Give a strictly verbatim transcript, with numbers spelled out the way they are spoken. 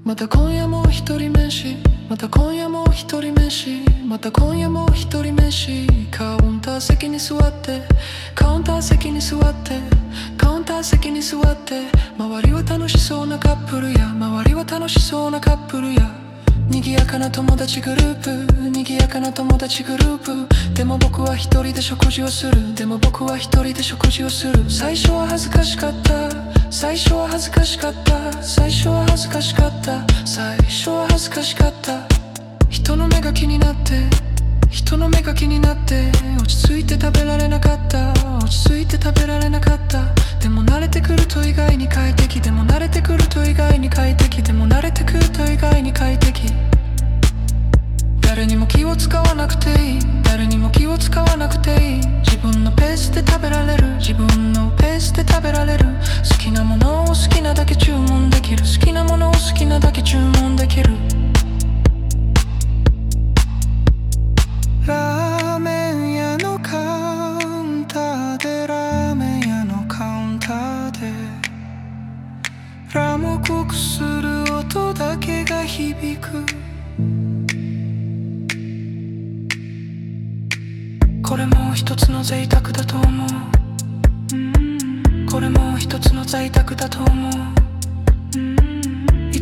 また今夜も一人飯、また今夜も一人飯、また今夜も一人飯。カウンター席に座って、カウンター席に座って、カウンター席に座って、周りは楽しそうなカップルや、周りは楽しそうなカップルや、賑やかな友達グループ、賑やかな友達グループ。でも僕は一人で食事をする、でも僕は一人で食事をする。最初は恥ずかしかった、最初は恥ずかしかった、最初は恥ずかしかった、最初は恥ずかしかった。人の目が気になって、人の目が気になって、落ち着いて食べられなかった、落ち着いて食べられなかった。でも慣れてくると意外に快適、でも慣れてくると意外に快適、でも慣れてくると意外に快適。誰にも気を使わなくていい、誰にも気を使わなくていい。自分のペースで食べられる、自分のペースで食べられる。好きなものを好きなだけ注文できる、好きなものを好きなだけ注文できる。ラーメン屋のカウンターで、ラーメン屋のカウンターで、ラモコクする音だけが響く。これも一つの贅沢だと思う、うん、これも一つの贅沢だと思う。